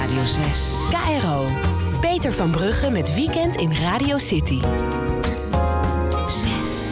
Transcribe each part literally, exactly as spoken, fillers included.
Radio zes. K R O. Peter van Brugge met Weekend in Radio City. zes.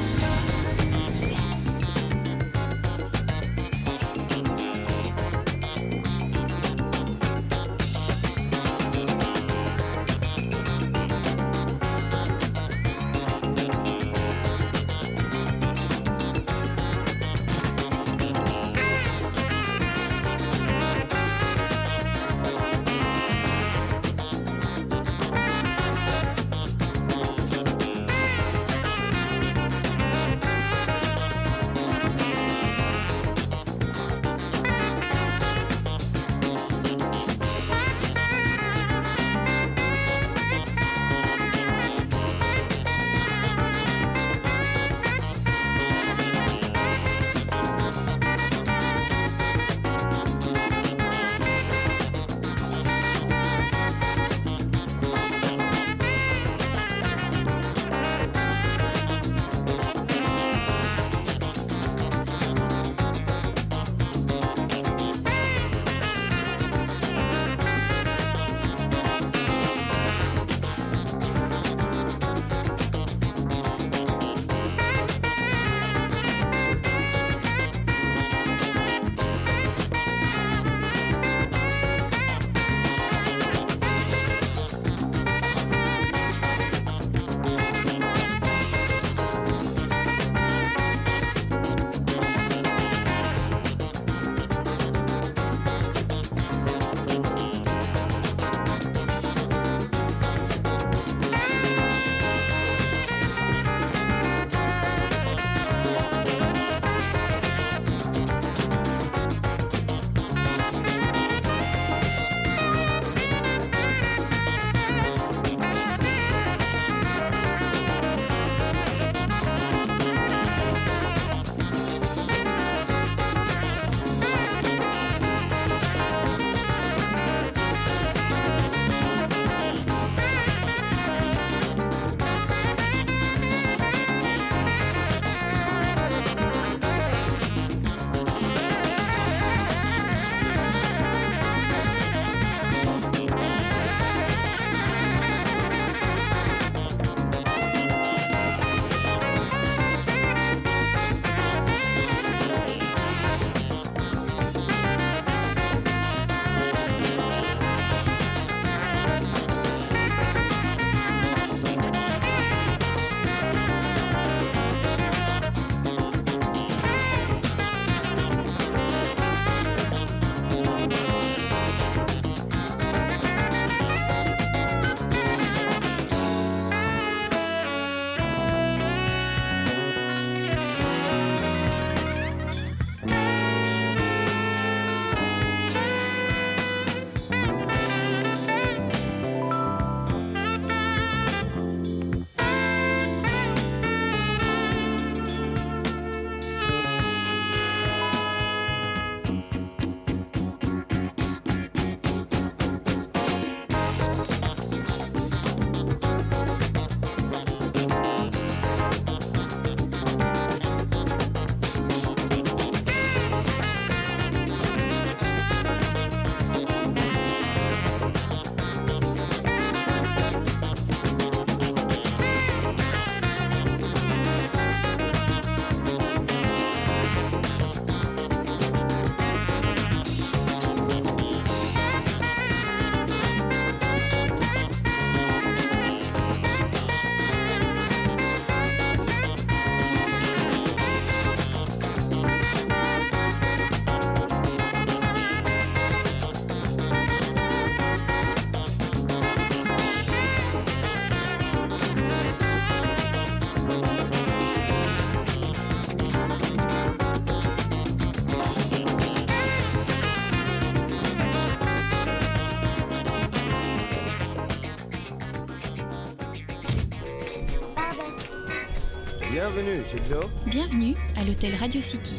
Bienvenue, c'est Joe. Bienvenue à l'hôtel Radio City.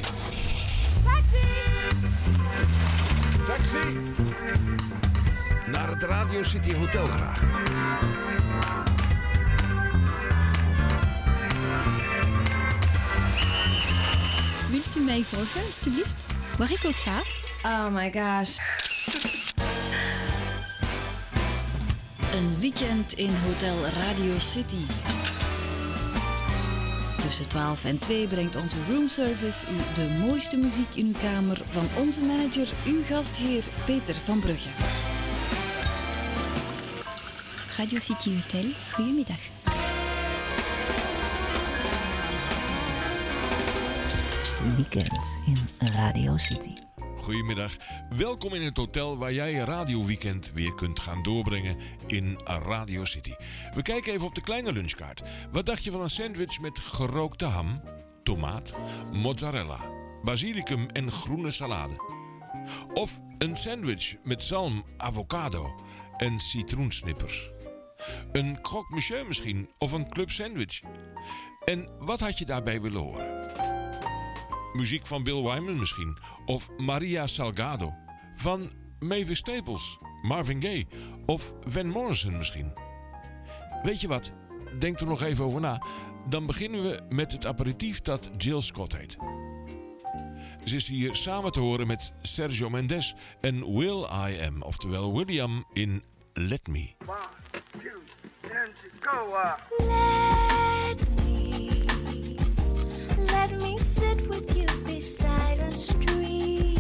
Taxi! Taxi! Naar het Radio City Hotel graag. Wilt u mij volgen, alstublieft? Waar ik ook ga? Oh my gosh. Een weekend in Hotel Radio City. Tussen twaalf en twee brengt onze roomservice u de mooiste muziek in uw kamer van onze manager, uw gastheer Peter van Brugge. Radio City Hotel, goedemiddag. Weekend in Radio City. Goedemiddag, welkom in het hotel waar jij je radioweekend weer kunt gaan doorbrengen in Radio City. We kijken even op de kleine lunchkaart. Wat dacht je van een sandwich met gerookte ham, tomaat, mozzarella, basilicum en groene salade? Of een sandwich met zalm, avocado en citroensnippers? Een croque monsieur misschien of een club sandwich? En wat had je daarbij willen horen? Muziek van Bill Wyman misschien. Of Maria Salgado. Van Mavis Staples, Marvin Gaye of Van Morrison misschien. Weet je wat? Denk er nog even over na. Dan beginnen we met het aperitief dat Jill Scott heet. Ze is hier samen te horen met Sergio Mendes en Will I Am. Oftewel William in Let Me. One, two, and go up. Let me, let me sit with you beside a stream.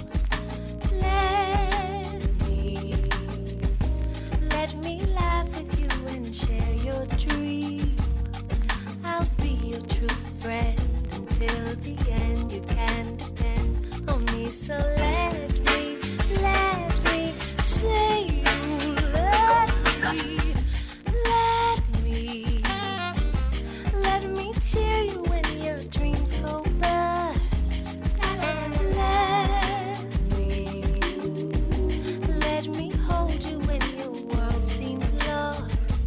Let me, let me laugh with you and share your dream. I'll be your true friend until the end. You can depend on me, so let me, let me say you let me. Let me, let me cheer you when your dreams go bust. Let me, let me hold you when your world seems lost.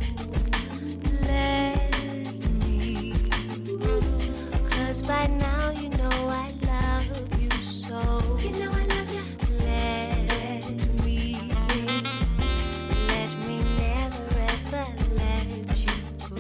Let me, 'cause by now you know I love you so. You know I love you. Let me, let me never ever let you go.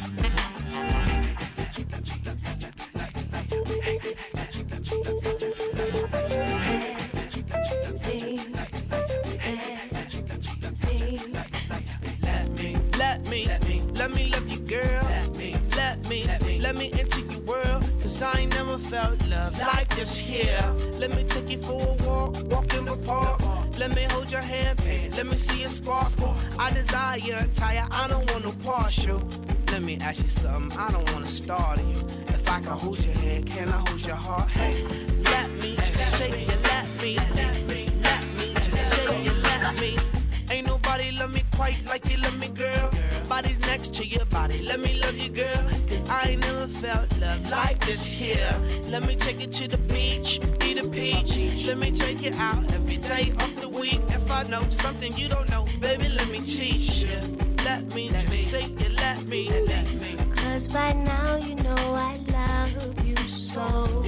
Let me, let me, let me, let me love you, girl. Let me, let me, let me, let me into your world. 'Cause I ain't never felt love like this here. Let me take you for a walk, walk in the park. Let me hold your hand, let me see a spark. I desire your attire, I don't want no partial. Let me ask you something, I don't wanna startle you. If I can hold your hand, can I hold your heart? Hey, let me just say you let me, let me, let me just say you let me. Ain't nobody love me quite like you love me, girl. Body's next to your body, let me love you, girl. 'Cause I ain't never felt love like this here. Let me take you to the beach, eat a peach. Let me take you out every day of the week. If I know something you don't know, baby, let me teach you. Let me just say you let me, let me. 'Cause by now you know I love you so.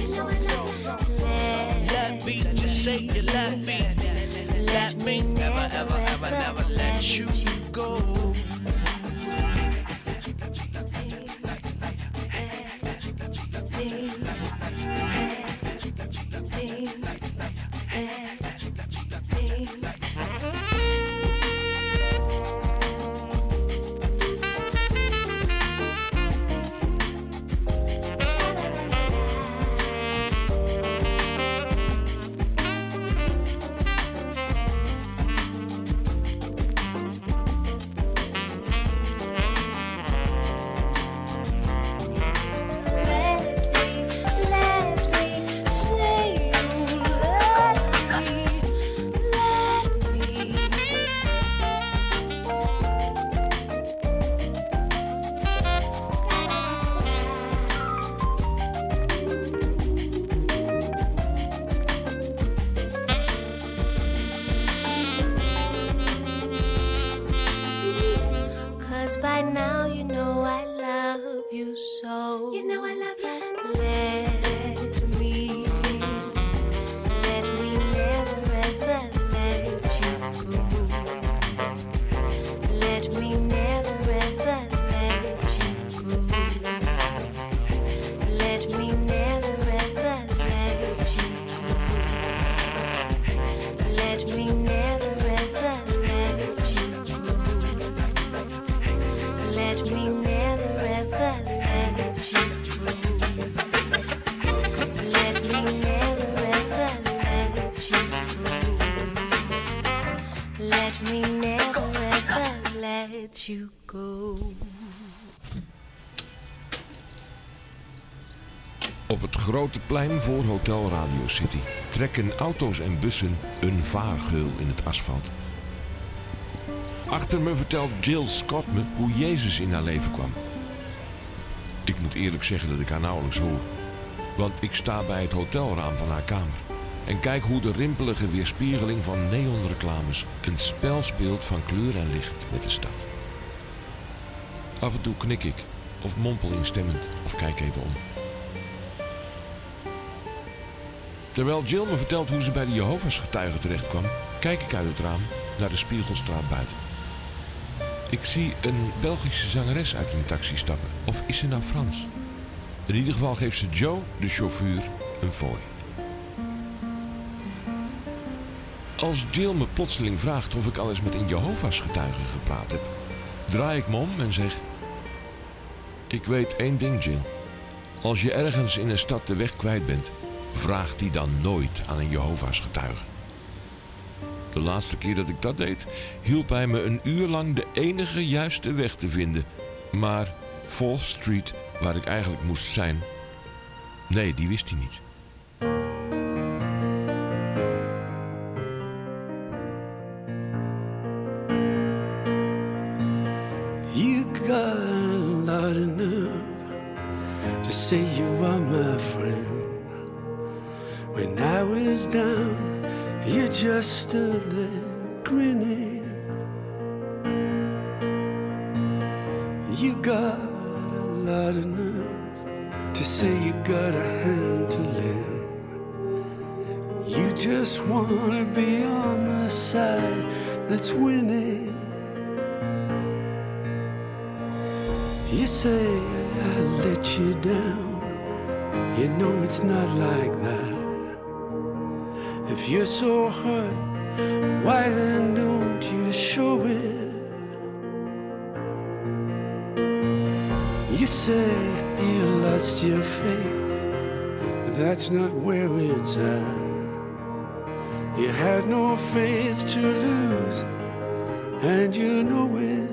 Let, let me just say you let me. Let me never, ever, ever, never let you go. by now you know I love you so. You know I love you. Let me, let me never ever let you go. Let me never ever let you go. Let me never ever let you go. Let me never ever let you go. Let me never ever let you go. Op het grote plein voor Hotel Radio City trekken auto's en bussen een vaargeul in het asfalt. Achter me vertelt Jill Scott me hoe Jezus in haar leven kwam. Ik moet eerlijk zeggen dat ik haar nauwelijks hoor. Want ik sta bij het hotelraam van haar kamer en kijk hoe de rimpelige weerspiegeling van neonreclames een spel speelt van kleur en licht met de stad. Af en toe knik ik of mompel instemmend of kijk even om. Terwijl Jill me vertelt hoe ze bij de Jehovah's getuigen terechtkwam, kijk ik uit het raam naar de Spiegelstraat buiten. Ik zie een Belgische zangeres uit een taxi stappen. Of is ze nou Frans? In ieder geval geeft ze Joe, de chauffeur, een fooi. Als Jill me plotseling vraagt of ik al eens met een Jehovah's getuige gepraat heb, draai ik me om en zeg: ik weet één ding, Jill. Als je ergens in een stad de weg kwijt bent, vraag die dan nooit aan een Jehovah's getuige. De laatste keer dat ik dat deed, hielp hij me een uur lang de enige juiste weg te vinden. Maar fourth Street, waar ik eigenlijk moest zijn, nee, die wist hij niet. You got a lot of nerve to say you are my friend. When I was down, you just stood there grinning. You got a lot of nerve to say you got a hand to lend. You just wanna be on the side that's winning. You say I let you down. You know it's not like that. If you're so hurt, why then don't you show it? You say you lost your faith, but that's not where it's at. You had no faith to lose, and you know it.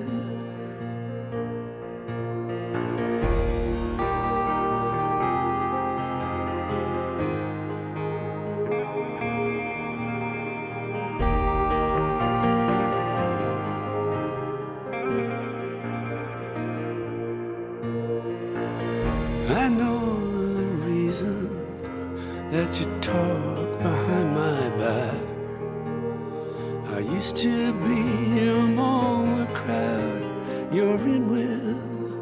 I know the reason that you talk behind my back. I used to be among the crowd you're in with.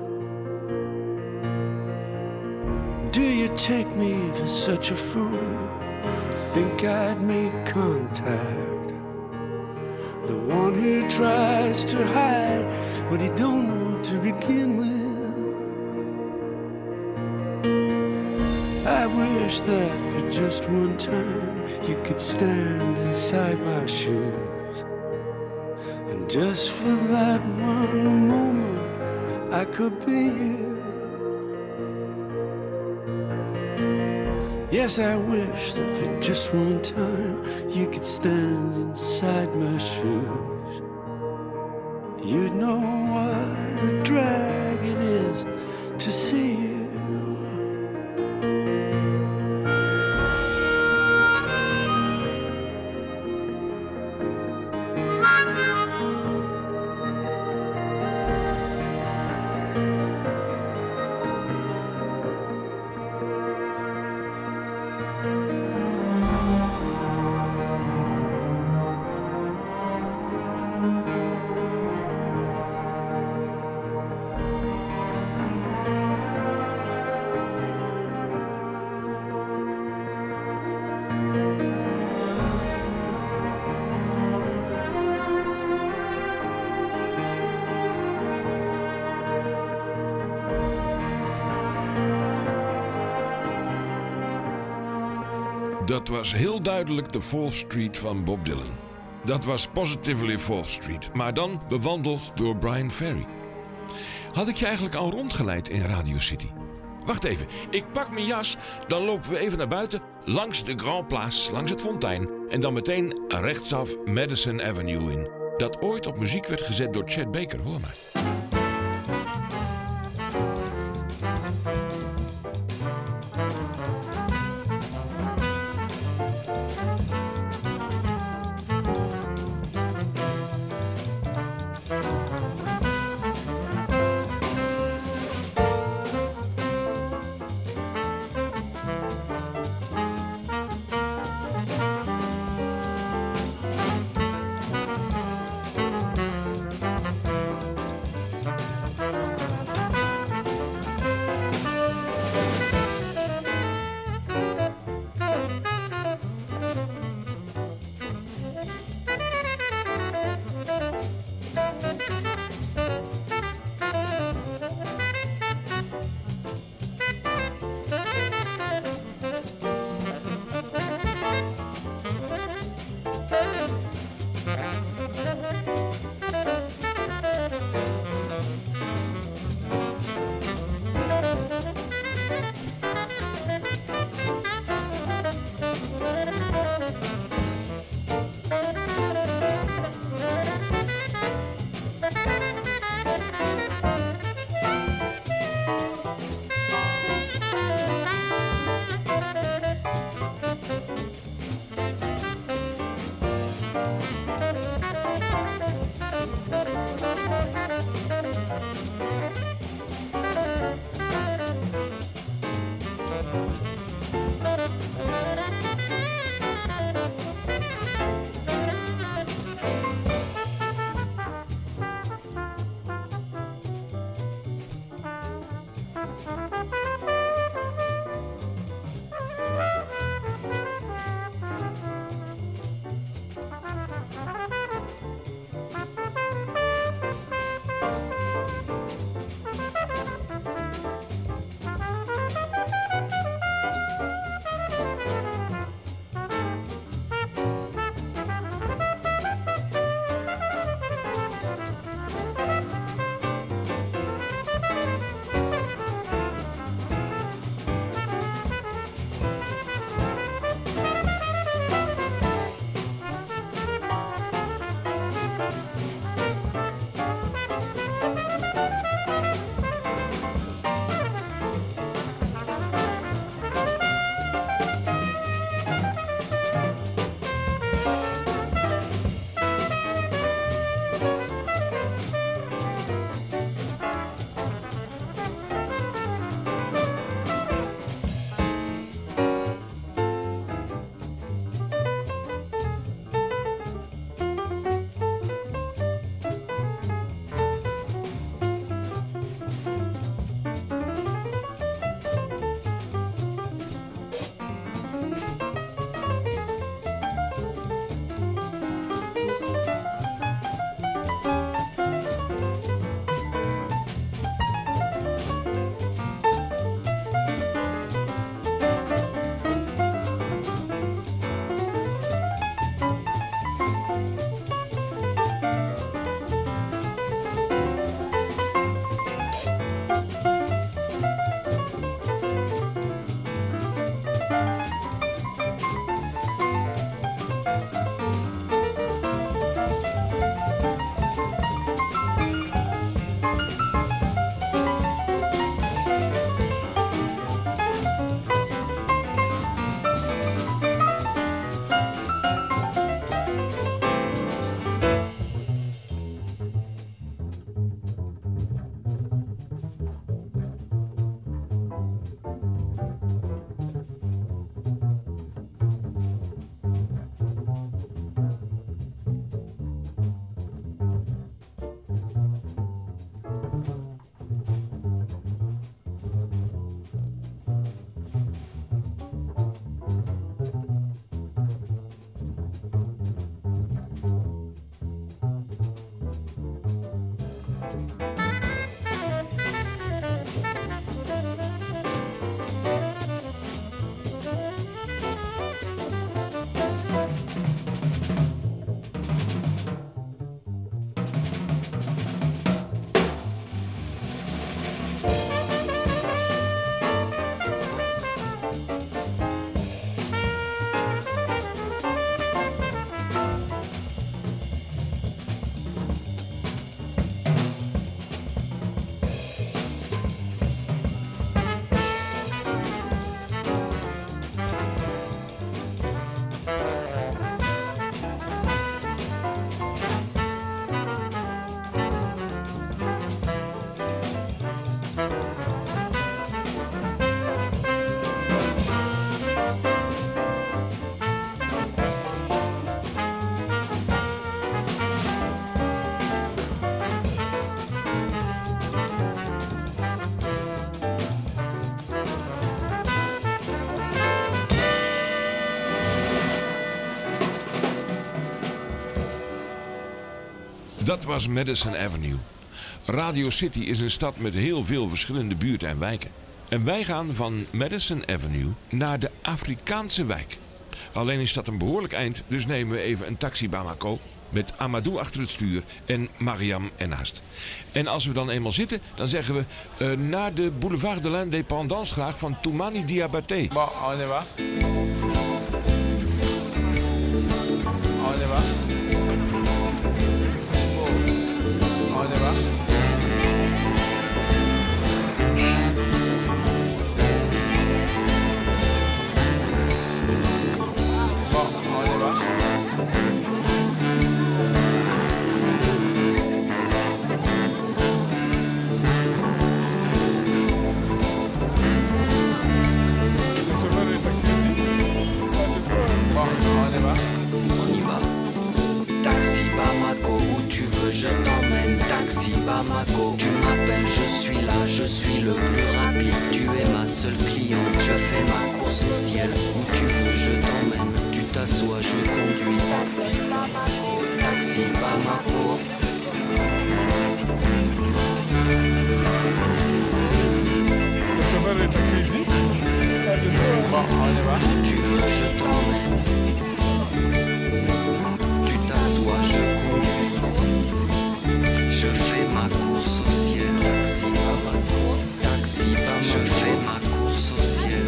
Do you take me for such a fool? Think I'd make contact? The one who tries to hide what he don't know to begin with. I wish that for just one time you could stand inside my shoes. And just for that one moment I could be you. Yes, I wish that for just one time you could stand inside my shoes. You'd know what a drag it is to see you. Dat was heel duidelijk de fourth Street van Bob Dylan. Dat was Positively fourth Street, maar dan bewandeld door Bryan Ferry. Had ik je eigenlijk al rondgeleid in Radio City? Wacht even, ik pak mijn jas, dan lopen we even naar buiten langs de Grand Place, langs het fontein en dan meteen rechtsaf Madison Avenue in. Dat ooit op muziek werd gezet door Chet Baker, hoor maar. Dat was Madison Avenue. Radio City is een stad met heel veel verschillende buurten en wijken. En wij gaan van Madison Avenue naar de Afrikaanse wijk. Alleen is dat een behoorlijk eind, dus nemen we even een taxi Bamako met Amadou achter het stuur en Mariam ernaast. En als we dan eenmaal zitten, dan zeggen we uh, naar de boulevard de l'Indépendance graag van Toumani Diabaté. Bon, on y va. On y va. Oh. On y va. Je t'emmène, taxi Bamako. Tu m'appelles, je suis là, je suis le plus rapide. Tu es ma seule cliente, je fais ma course au ciel. Où tu veux, je t'emmène. Tu t'assois, je conduis. Taxi Bamako, taxi Bamako. Le chauffeur est taxi ici. Ah, c'est toi. Bon, on y va. Où tu veux, je t'emmène. Tu t'assois, je conduis. Je fais ma course au ciel, taxi Bamako, taxi Bamako. Je fais ma course au ciel.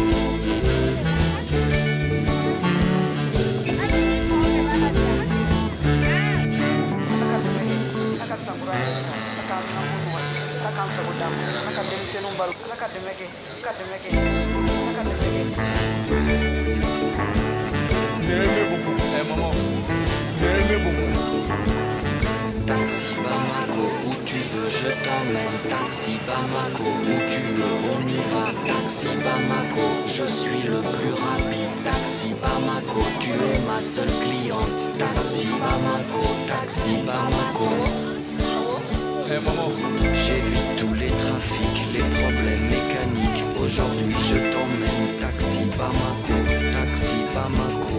J'ai aimé beaucoup, eh maman, j'ai aimé beaucoup. Taxi Bamako, où tu veux, je t'emmène. Taxi Bamako, où tu veux, on y va. Taxi Bamako, je suis le plus rapide. Taxi Bamako, tu es ma seule cliente. Taxi Bamako, taxi Bamako. Hey, maman. J'évite tous les trafics, les problèmes mécaniques. Aujourd'hui, je t'emmène. Taxi Bamako, taxi Bamako.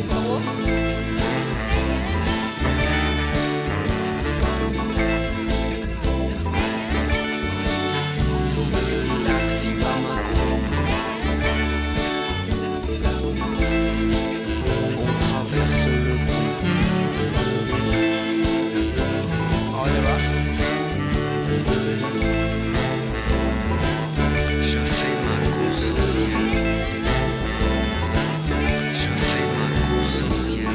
Taxi Bamako. On traverse le pont. On y va. Je fais ma course au ciel. Je fais ma course au ciel.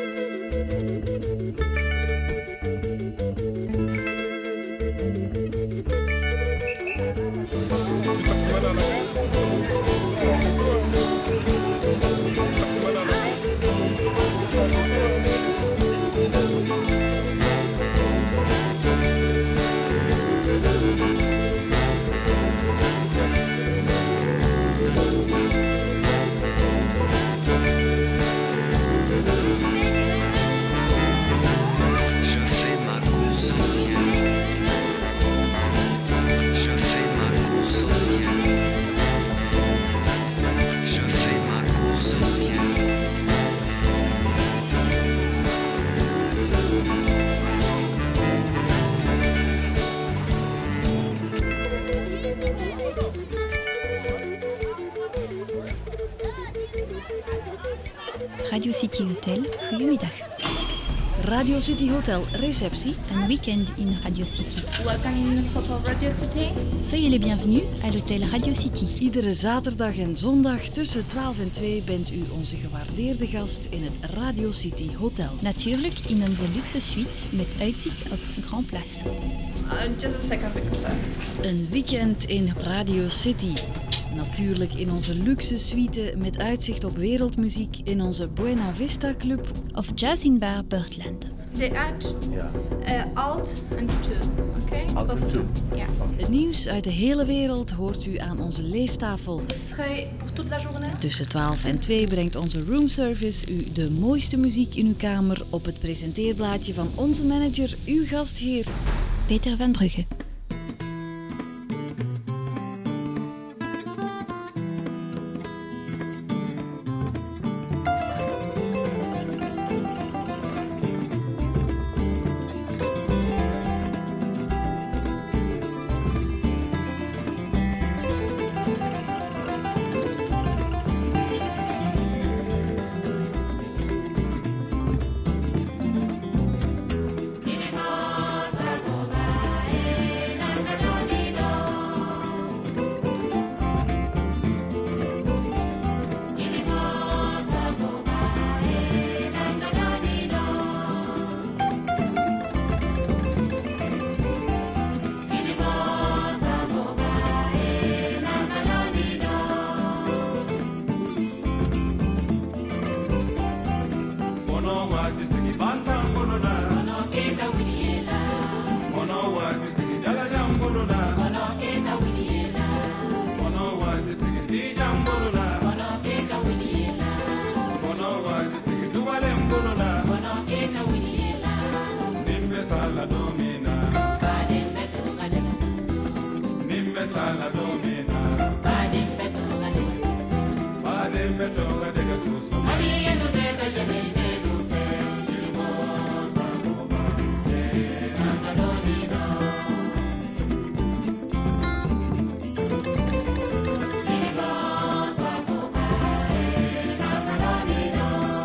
Radio City Hotel, goedemiddag. Radio City Hotel, receptie. Un week-end in Radio City. Welcome in Hotel Radio City. Soyez les bienvenus à l'hôtel Radio City. Iedere zaterdag en zondag tussen twaalf en twee bent u onze gewaardeerde gast in het Radio City Hotel. Natuurlijk in onze luxe suite met uitzicht op Grand Place. Uh, just a second because I... Een weekend in Radio City. Natuurlijk in onze luxe suite met uitzicht op wereldmuziek in onze Buena Vista Club. Of jazz in bar Birdland. They add Ja. uh, alt and two, okay? Alt and two. Yeah. Het nieuws uit de hele wereld hoort u aan onze leestafel. Ce serait pour toute la journée? Tussen twaalf en twee brengt onze roomservice u de mooiste muziek in uw kamer op het presenteerblaadje van onze manager, uw gastheer Peter van Brugge. sala domina. Badim betuga de susu. Nimbe sala domina. Badim betuga de susu. Badim betuga de susu. Maria no de de de de do fe. Ilmo sa boba. Nanga domina. Ilmo sa boba. Nanga domina.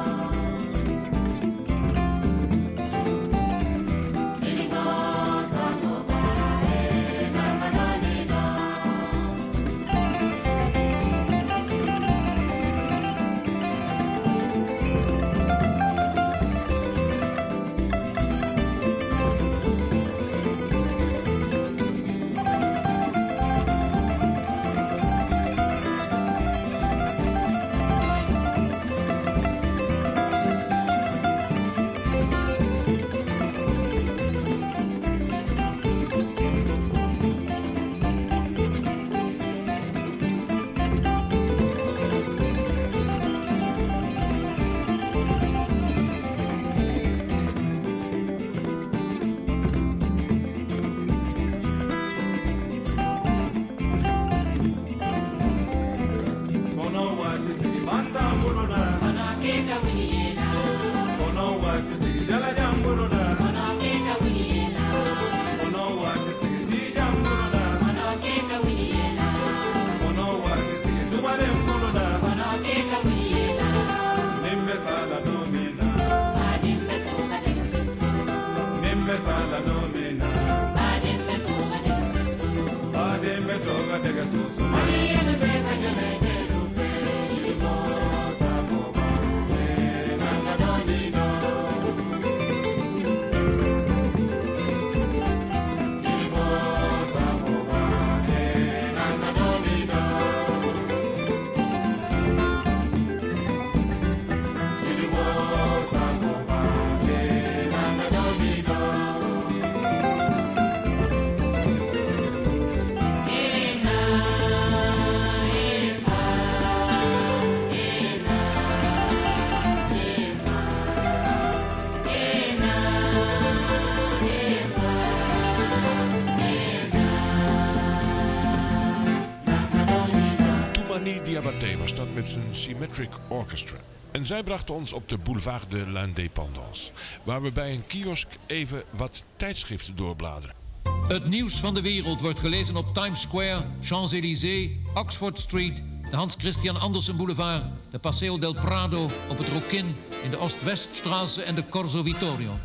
Diabaté was dat met zijn Symmetric Orchestra. En zij brachten ons op de boulevard de l'Indépendance, waar we bij een kiosk even wat tijdschriften doorbladeren. Het nieuws van de wereld wordt gelezen op Times Square, Champs-Élysées, Oxford Street, de Hans Christian Andersen Boulevard, de Paseo del Prado, op het Rokin, in de Oost-Weststraße en de Corso Vittorio.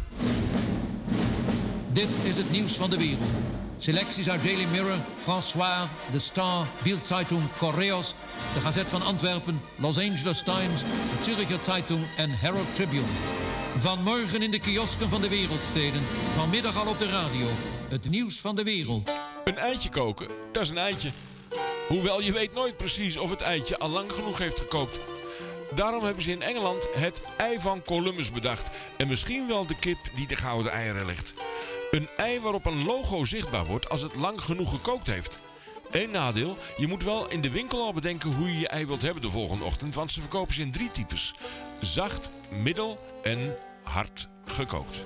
Dit is het nieuws van de wereld. Selecties uit Daily Mirror, François, The Star, Bild-Zeitung, Correos, de Gazet van Antwerpen, Los Angeles Times, de Zürcher Zeitung en Herald Tribune. Vanmorgen in de kiosken van de wereldsteden, vanmiddag al op de radio. Het nieuws van de wereld. Een eitje koken, dat is een eitje. Hoewel je weet nooit precies of het eitje al lang genoeg heeft gekookt. Daarom hebben ze in Engeland het ei van Columbus bedacht. En misschien wel de kip die de gouden eieren legt. Een ei waarop een logo zichtbaar wordt als het lang genoeg gekookt heeft. Eén nadeel, je moet wel in de winkel al bedenken hoe je je ei wilt hebben de volgende ochtend. Want ze verkopen ze in drie types. Zacht, middel en hard gekookt.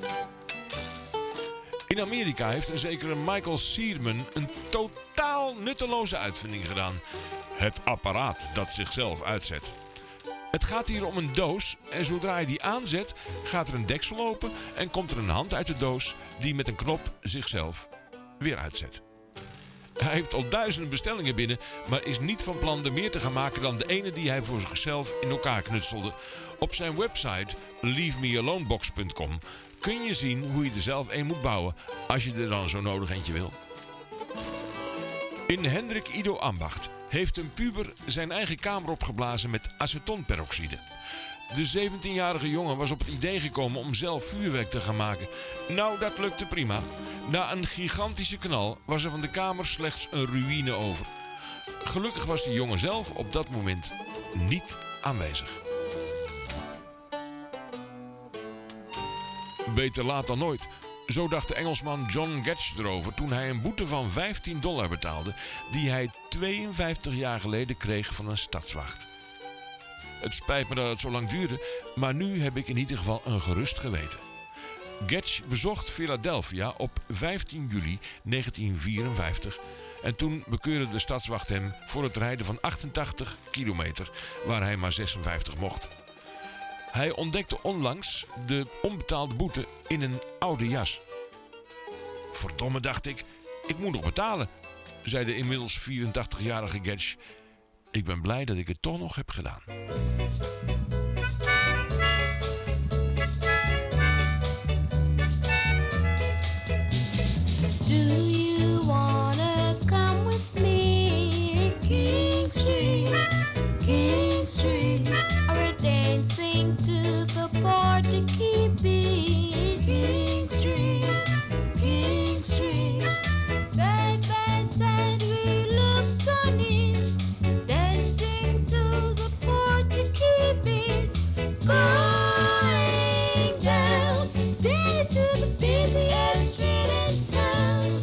In Amerika heeft een zekere Michael Searman een totaal nutteloze uitvinding gedaan. Het apparaat dat zichzelf uitzet. Het gaat hier om een doos en zodra je die aanzet, gaat er een deksel open en komt er een hand uit de doos die met een knop zichzelf weer uitzet. Hij heeft al duizenden bestellingen binnen, maar is niet van plan er meer te gaan maken dan de ene die hij voor zichzelf in elkaar knutselde. Op zijn website leave me alone box punt com kun je zien hoe je er zelf een moet bouwen als je er dan zo nodig eentje wil. In Hendrik Ido Ambacht heeft een puber zijn eigen kamer opgeblazen met acetonperoxide. De zeventienjarige jongen was op het idee gekomen om zelf vuurwerk te gaan maken. Nou, dat lukte prima. Na een gigantische knal was er van de kamer slechts een ruïne over. Gelukkig was de jongen zelf op dat moment niet aanwezig. Beter laat dan nooit. Zo dacht de Engelsman John Getch erover toen hij een boete van vijftien dollar betaalde die hij tweeënvijftig jaar geleden kreeg van een stadswacht. Het spijt me dat het zo lang duurde, maar nu heb ik in ieder geval een gerust geweten. Getch bezocht Philadelphia op vijftien juli negentien vierenvijftig en toen bekeurde de stadswacht hem voor het rijden van achtentachtig kilometer, waar hij maar zesenvijftig mocht. Hij ontdekte onlangs de onbetaalde boete in een oude jas. Verdomme, dacht ik, ik moet nog betalen, zei de inmiddels vierentachtigjarige Getch. Ik ben blij dat ik het toch nog heb gedaan. Do you wanna come with me, King Street, King Street? We're dancing to the Portuguese beat, King Street, King Street. Side by side we look so neat, dancing to the Portuguese beat, going down, down to the busiest street in town.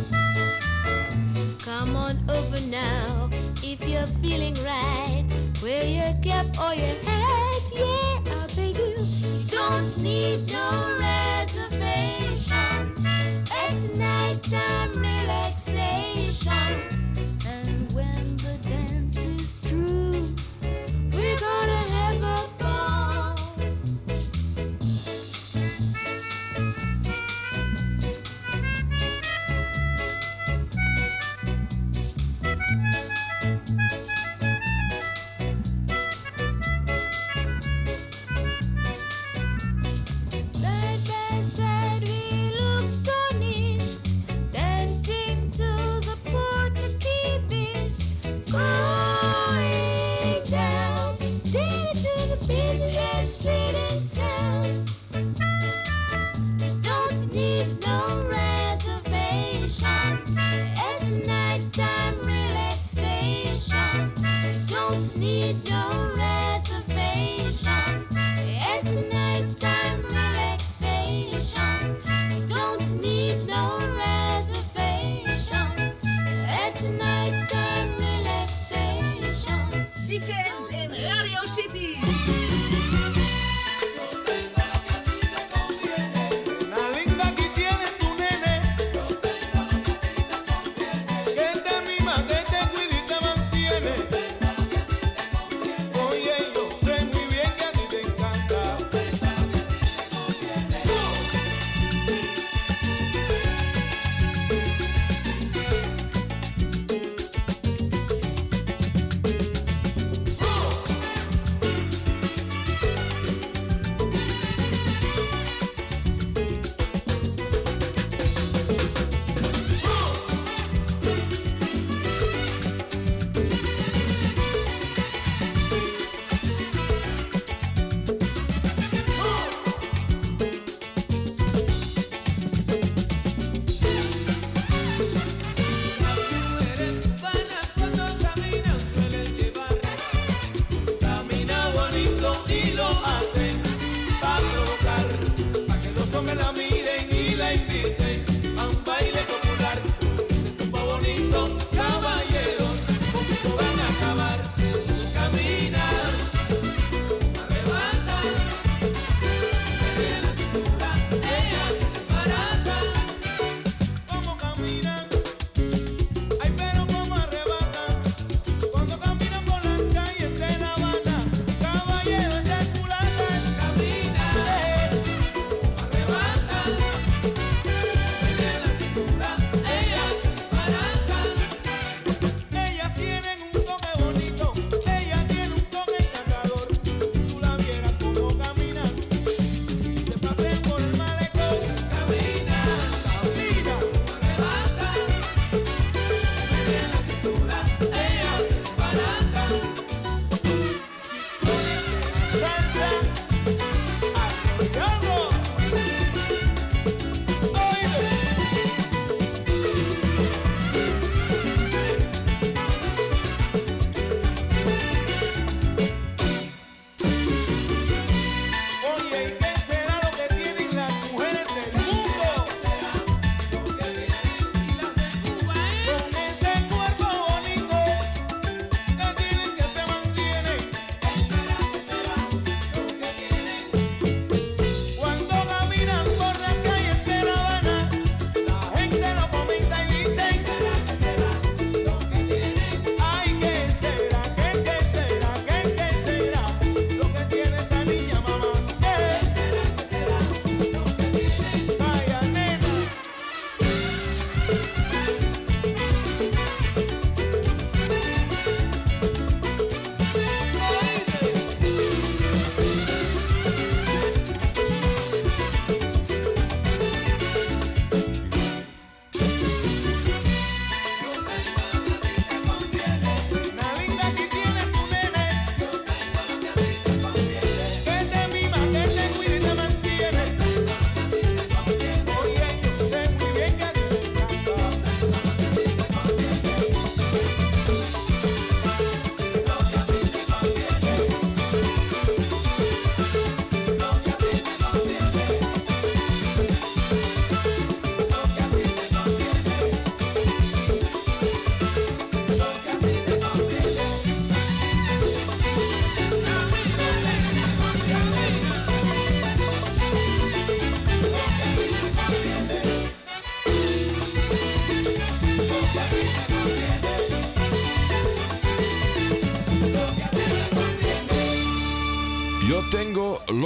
Come on over now, if you're feeling right, wear your cap or your hat, yeah, I beg you. You don't need no reservation. It's nighttime relaxation. And when the dance is through, we're gonna have a ball.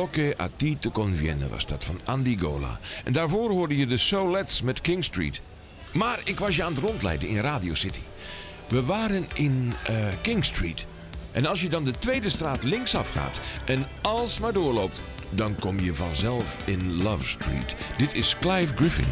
Lo que a ti te conviene was dat van Andy Gola. En daarvoor hoorde je de So Let's met King Street. Maar ik was je aan het rondleiden in Radio City. We waren in uh, King Street. En als je dan de tweede straat linksaf gaat en alsmaar doorloopt, dan kom je vanzelf in Love Street. Dit is Clive Griffin.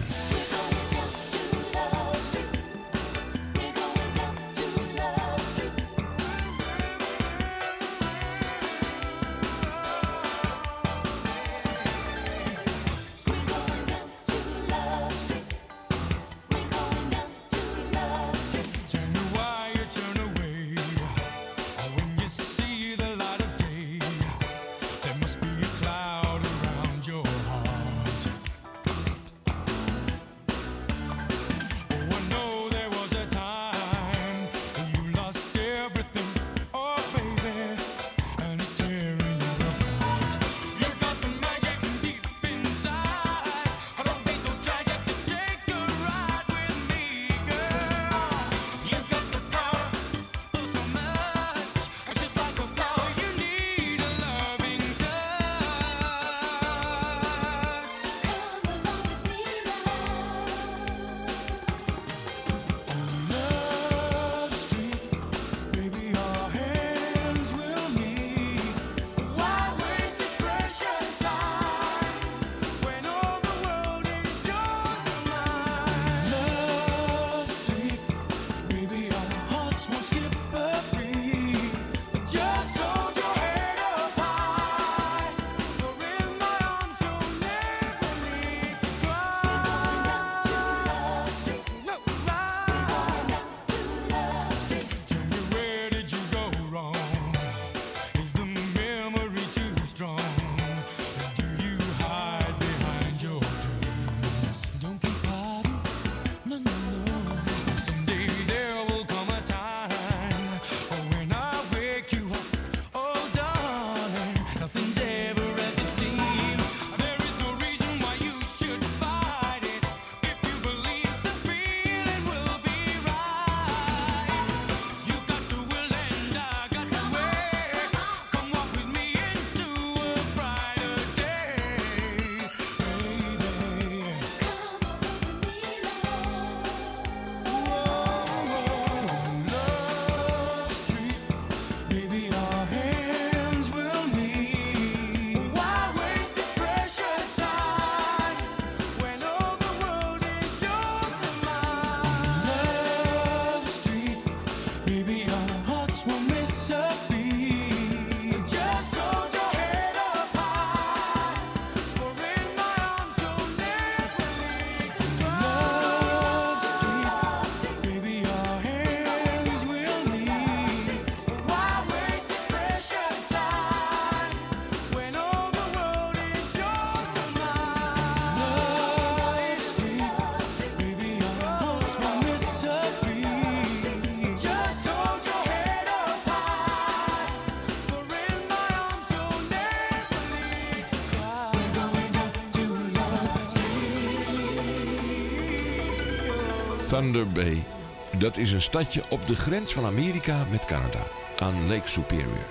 Thunder Bay, dat is een stadje op de grens van Amerika met Canada, aan Lake Superior.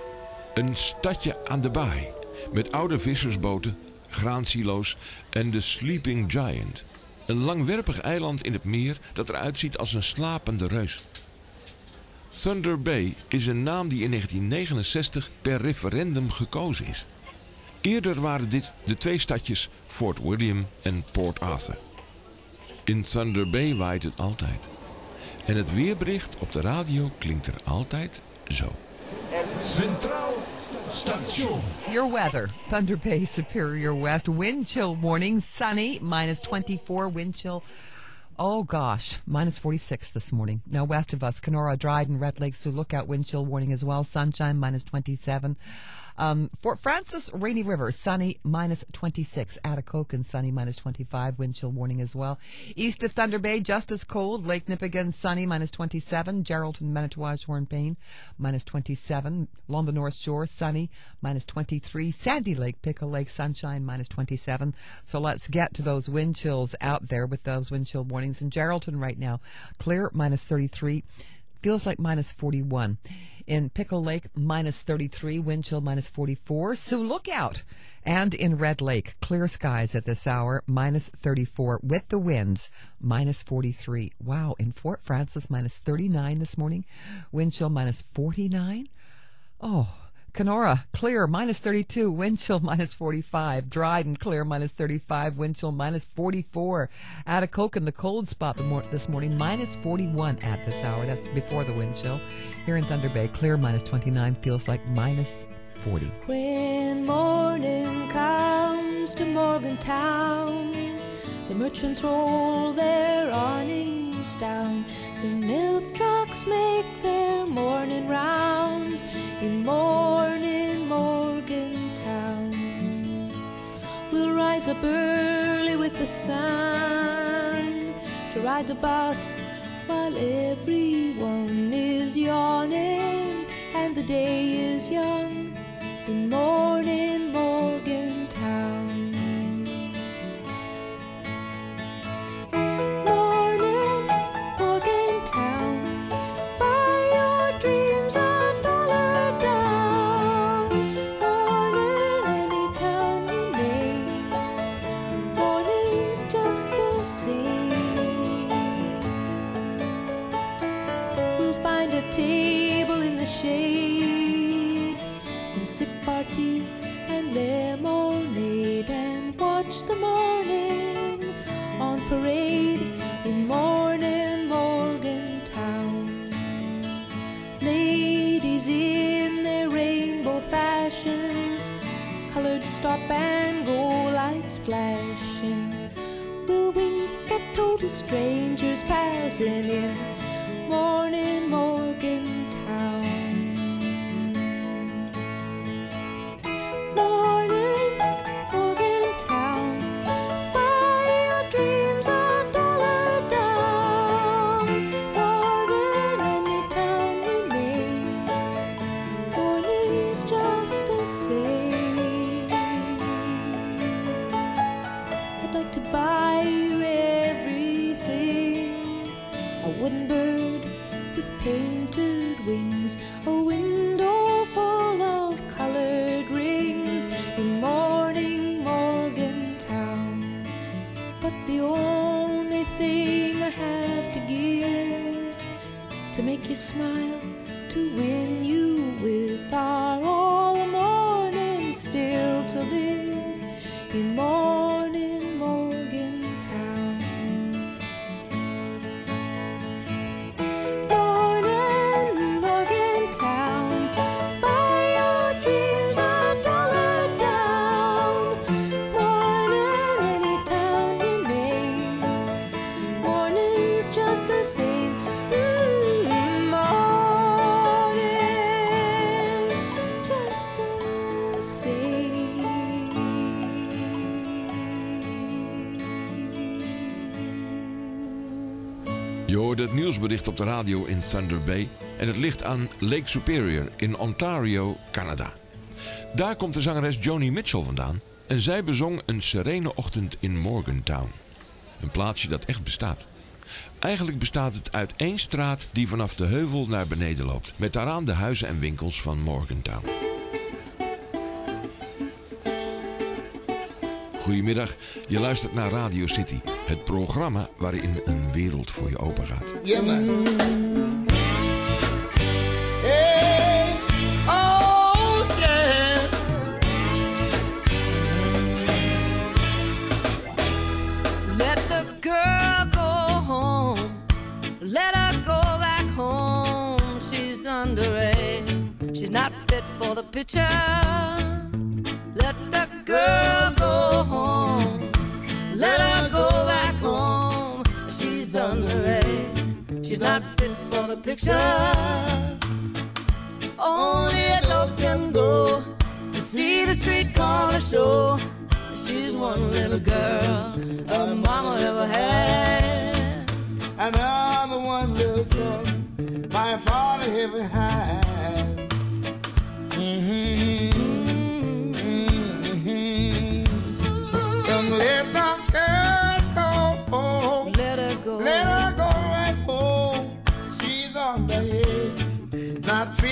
Een stadje aan de baai, met oude vissersboten, graansilo's en de Sleeping Giant. Een langwerpig eiland in het meer dat eruit ziet als een slapende reus. Thunder Bay is een naam die in negentien negenenzestig per referendum gekozen is. Eerder waren dit de twee stadjes Fort William en Port Arthur. In Thunder Bay waait het altijd. En het weerbericht op de radio klinkt er altijd zo. Centraal Station. Your weather. Thunder Bay, Superior West. Wind chill warning. Sunny. Minus twenty-four. Wind chill. Oh, gosh. Minus forty-six this morning. Now, west of us, Kenora, Dryden, Red Lake, so lookout wind chill warning as well. Sunshine, minus twenty-seven. Um, Fort Francis, Rainy River, sunny, minus twenty-six. Atikokan, sunny, minus twenty-five. Wind chill warning as well. East of Thunder Bay, just as cold. Lake Nipigon, sunny, minus twenty-seven. Geraldton, Manitowoc, Hornpain, minus twenty-seven. Along the North Shore, sunny, minus twenty-three. Sandy Lake, Pickle Lake, sunshine, minus twenty-seven. So let's get to those wind chills out there with those wind chill warnings. In Geraldton right now, clear, minus thirty-three. feels like minus forty-one. In Pickle Lake, minus thirty-three, wind chill minus forty-four. So look out. And in Red Lake, clear skies at this hour, minus thirty-four, with the winds, minus forty-three. Wow, in Fort Francis, minus thirty-nine this morning, wind chill minus forty-nine. Oh, Kenora, clear, minus thirty-two, wind chill minus forty-five. Dryden, clear, minus thirty-five, wind chill minus forty-four. Atikokan, the cold spot this morning, minus forty-one at this hour. That's before the wind chill. Here in Thunder Bay, clear, minus twenty-nine, feels like minus forty. When morning comes to Morgantown, the merchants roll their awnings down. The milk trucks make their morning rounds in morning Morgantown. We'll rise up early with the sun to ride the bus while everyone is yawning and the day is young in morning Morgantown. Morning Morgantown, buy your dreams a dollar down. Morning any town you name, morning's just the same. We'll find a table in the shade and sip our tea and lemonade and watch the morning on parade in morning Morgantown. Ladies in their rainbow fashions, colored stop and go lights flashing, will wink at total strangers passing in morning Morgantown. Morning Morgantown, buy your dreams a dollar down. Morning any town you name, morning's just the same. I'd like to buy you everything, a wooden bird with painted wings, a window full of colored rings in morning Morgantown. But the only thing I have to give to make you smile, to win you with, are all the mornings still to live in morning Morgantown. Morning Morgantown, buy your dreams a dollar down. Morning any town you name, morning's just the same. Mm, morning, just the same. Je hoort het nieuwsbericht op de radio in Thunder Bay en het ligt aan Lake Superior in Ontario, Canada. Daar komt de zangeres Joni Mitchell vandaan en zij bezong een serene ochtend in Morgantown. Een plaatsje dat echt bestaat. Eigenlijk bestaat het uit één straat die vanaf de heuvel naar beneden loopt, met daaraan de huizen en winkels van Morgantown. Goedemiddag, je luistert naar Radio City, het programma waarin een wereld voor je open gaat. Yeah, man. Hey, oh yeah. Let the girl go home, let her go back home. She's underage, she's not fit for the picture. Let the girl go home, let her go back home. She's underage, she's not fit for the picture. Only adults can go to see the street corner show. She's one little girl her mama ever had. Another one little son my father ever had. Mm-hmm. Let the girl go, let her go, let her go right home. She's on the hill.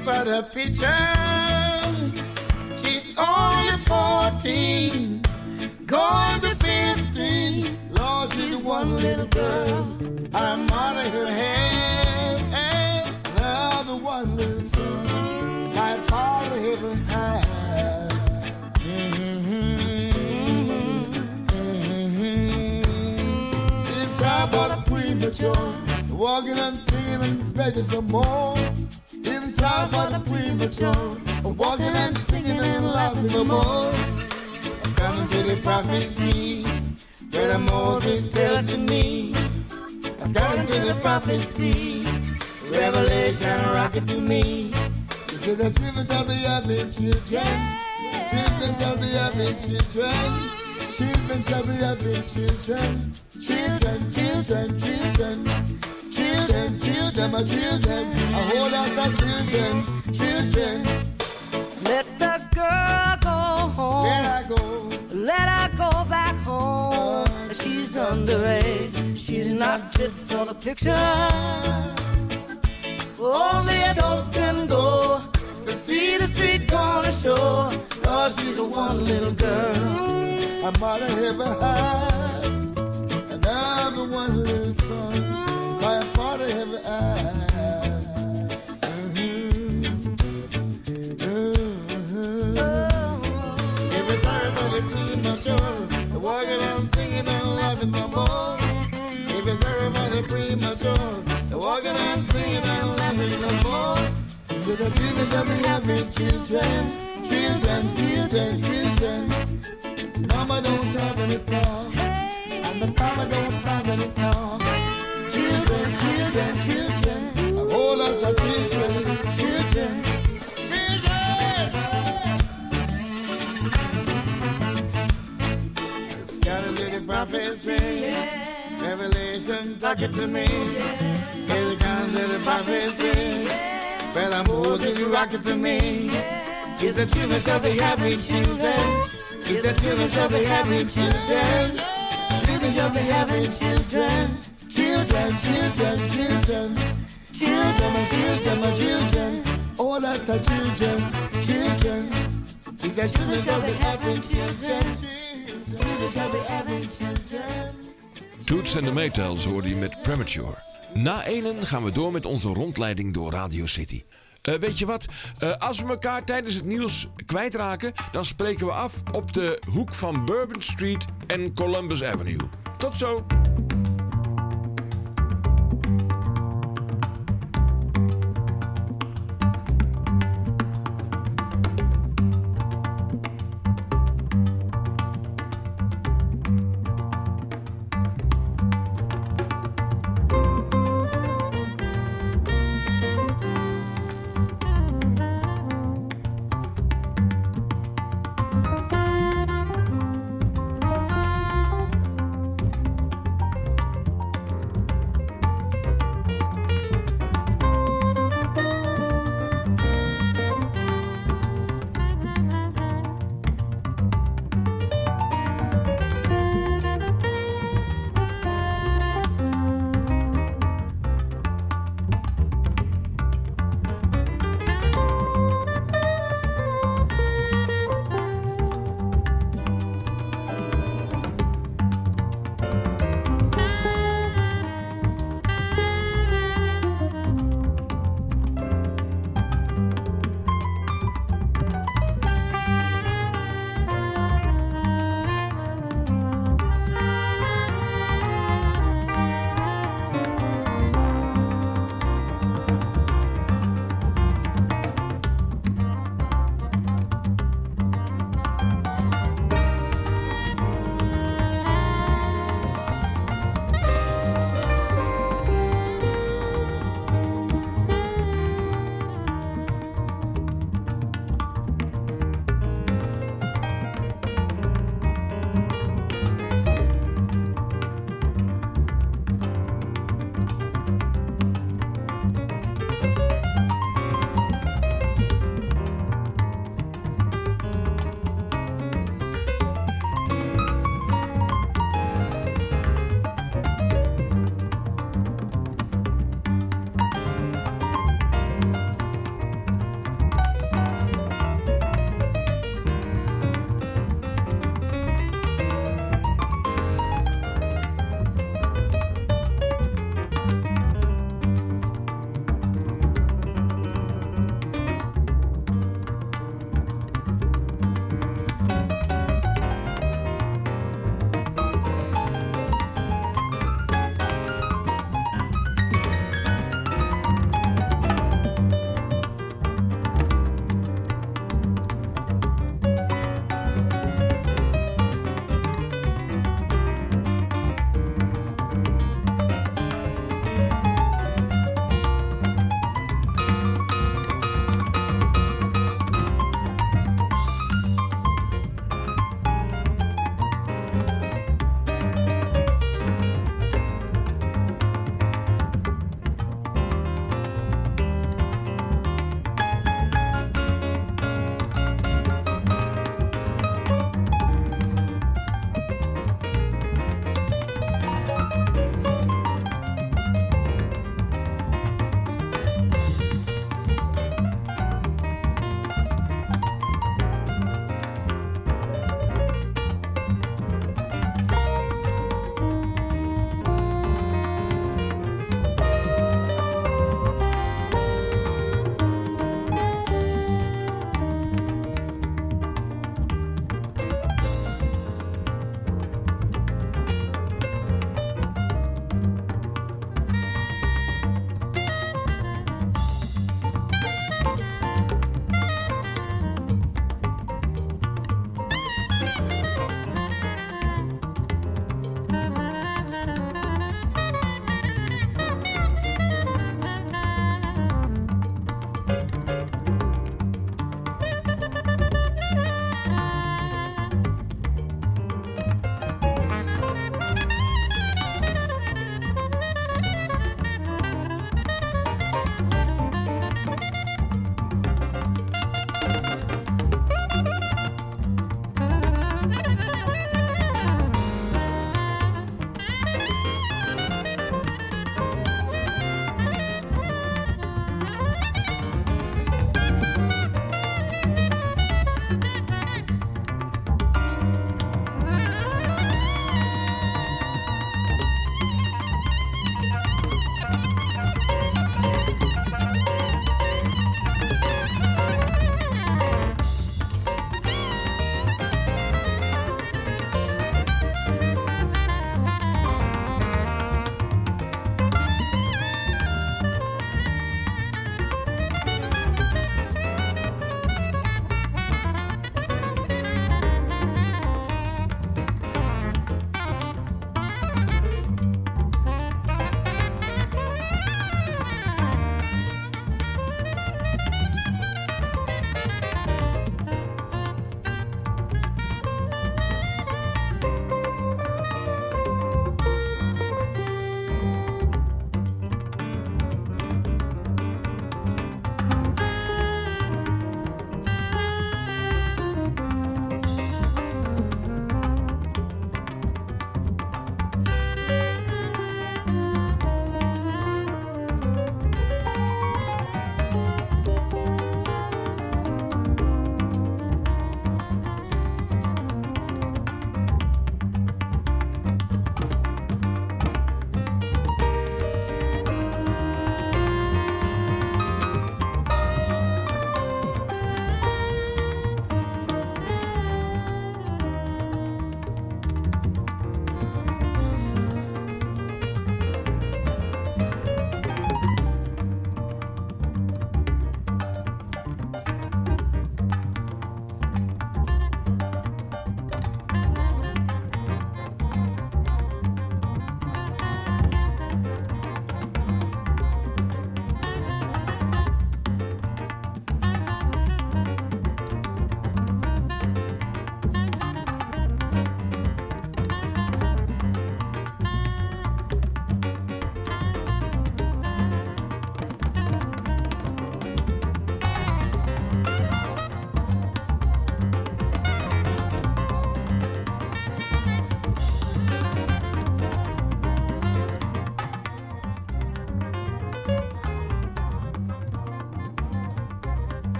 but her picture. She's only fourteen, going to fifteen. Lord, she's one little girl. Her mother, her hand, and another one little son. My father ever had. For the premature, walking and singing and begging for more. It's time for the premature, walking and singing and laughing for more. I've come to the prophecy, where Moses tell it to me. I've come to the prophecy, Revelation rock it to me. He said the children shall be having children, children shall be having children, children shall be having children. Children, children, children, children, children, my children, a whole lot of children, children. Let the girl go home. Let her go. Let her go back home. Uh, She's underage. She's not fit for the picture. Only adults can go to see the street corner show. Lord, she's a one little girl. Her mother ever had. Another one little son, my father ever had. Mm-hmm. Mm-hmm. It was everybody premature, walking and singing and laughing for more. It was everybody premature, walking and singing and laughing for more. So the children shall be having children, children, children, children. Mama don't have any talk. The mama don't have any talk. Children, children, children, a whole lot of children, children, children. Got a little prophecy, yeah. Revelation, talk it to me. Yeah. Here comes little prophecy, yeah. Well, Moses, rock it to me. Yeah. If the children shall be having children, if the children shall be having children. Children shall be having children, children, children, children, children, my children, my children, all that the children, children. Because children shall be having children, children shall be having children. Toots and the Maytals hoorde je met Premature. Na enen gaan we door met onze rondleiding door Radio City. Uh, weet je wat? Uh, als we elkaar tijdens het nieuws kwijtraken, dan spreken we af op de hoek van Bourbon Street en Columbus Avenue. Tot zo!